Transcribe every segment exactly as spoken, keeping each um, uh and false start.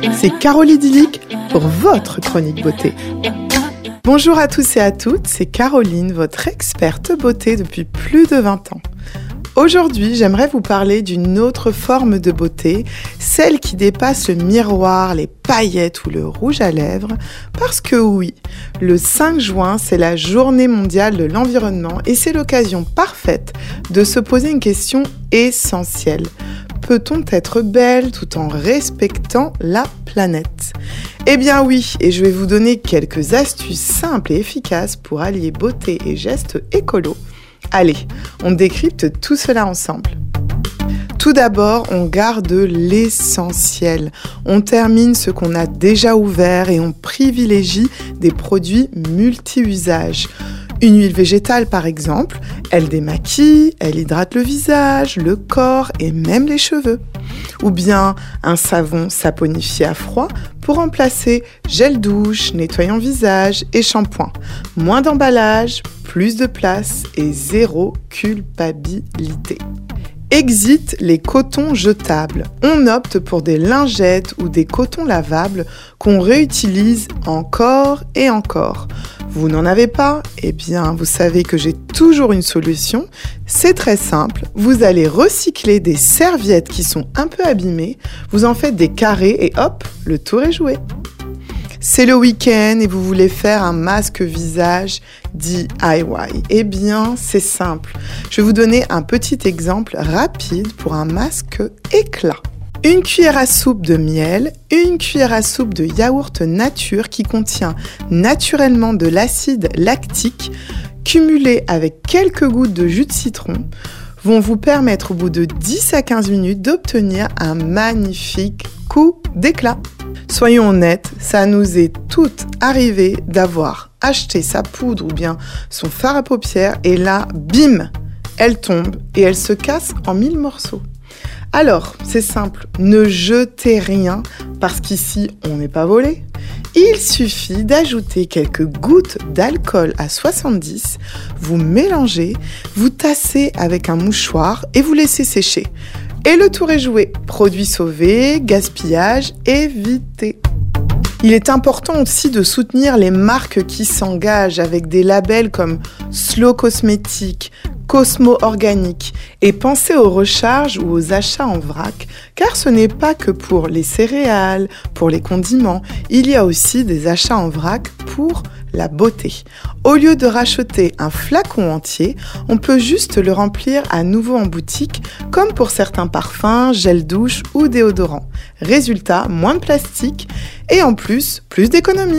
c'est Carole Idyllique pour votre chronique beauté. Bonjour à tous et à toutes, c'est Caroline, votre experte beauté depuis plus de vingt ans. Aujourd'hui, j'aimerais vous parler d'une autre forme de beauté, celle qui dépasse le miroir, les paillettes ou le rouge à lèvres, parce que oui, le cinq juin, c'est la journée mondiale de l'environnement et c'est l'occasion parfaite de se poser une question essentielle. Peut-on être belle tout en respectant la planète ? Eh bien oui, et je vais vous donner quelques astuces simples et efficaces pour allier beauté et gestes écolos. Allez, on décrypte tout cela ensemble. Tout d'abord, on garde l'essentiel. On termine ce qu'on a déjà ouvert et on privilégie des produits multi-usages. Une huile végétale par exemple, elle démaquille, elle hydrate le visage, le corps et même les cheveux. Ou bien un savon saponifié à froid pour remplacer gel douche, nettoyant visage et shampoing. Moins d'emballage, plus de place et zéro culpabilité. Exit les cotons jetables. On opte pour des lingettes ou des cotons lavables qu'on réutilise encore et encore. Vous n'en avez pas ? Eh bien, vous savez que j'ai toujours une solution. C'est très simple. Vous allez recycler des serviettes qui sont un peu abîmées. Vous en faites des carrés et hop, le tour est joué. C'est le week-end et vous voulez faire un masque visage D I Y. Eh bien, c'est simple. Je vais vous donner un petit exemple rapide pour un masque éclat. Une cuillère à soupe de miel, une cuillère à soupe de yaourt nature qui contient naturellement de l'acide lactique, cumulé avec quelques gouttes de jus de citron, vont vous permettre au bout de dix à quinze minutes d'obtenir un magnifique coup d'éclat. Soyons honnêtes, ça nous est toutes arrivé d'avoir acheté sa poudre ou bien son fard à paupières et là, bim, elle tombe et elle se casse en mille morceaux. Alors, c'est simple, ne jetez rien parce qu'ici, on n'est pas volé. Il suffit d'ajouter quelques gouttes d'alcool à soixante-dix, vous mélangez, vous tassez avec un mouchoir et vous laissez sécher. Et le tour est joué. Produit sauvé, gaspillage évité. Il est important aussi de soutenir les marques qui s'engagent avec des labels comme Slow Cosmétique, Cosmo Organique et pensez aux recharges ou aux achats en vrac, car ce n'est pas que pour les céréales, pour les condiments, il y a aussi des achats en vrac pour la beauté. Au lieu de racheter un flacon entier, on peut juste le remplir à nouveau en boutique, comme pour certains parfums, gel douche ou déodorants. Résultat, moins de plastique et en plus, plus d'économie.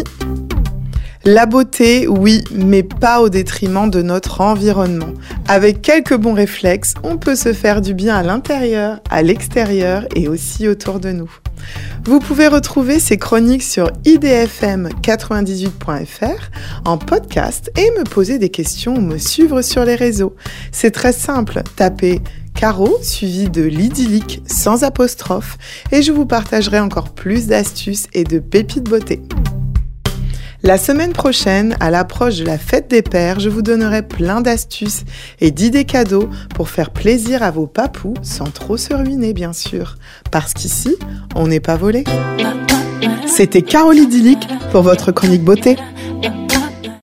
La beauté, oui, mais pas au détriment de notre environnement. Avec quelques bons réflexes, on peut se faire du bien à l'intérieur, à l'extérieur et aussi autour de nous. Vous pouvez retrouver ces chroniques sur i d f m quatre-vingt-dix-huit point f r en podcast et me poser des questions ou me suivre sur les réseaux. C'est très simple, tapez Caro suivi de l'idyllique sans apostrophe et je vous partagerai encore plus d'astuces et de pépites beauté. La semaine prochaine, à l'approche de la fête des pères, je vous donnerai plein d'astuces et d'idées cadeaux pour faire plaisir à vos papous sans trop se ruiner, bien sûr. Parce qu'ici, on n'est pas volé. C'était Carole Idyllique pour votre chronique beauté.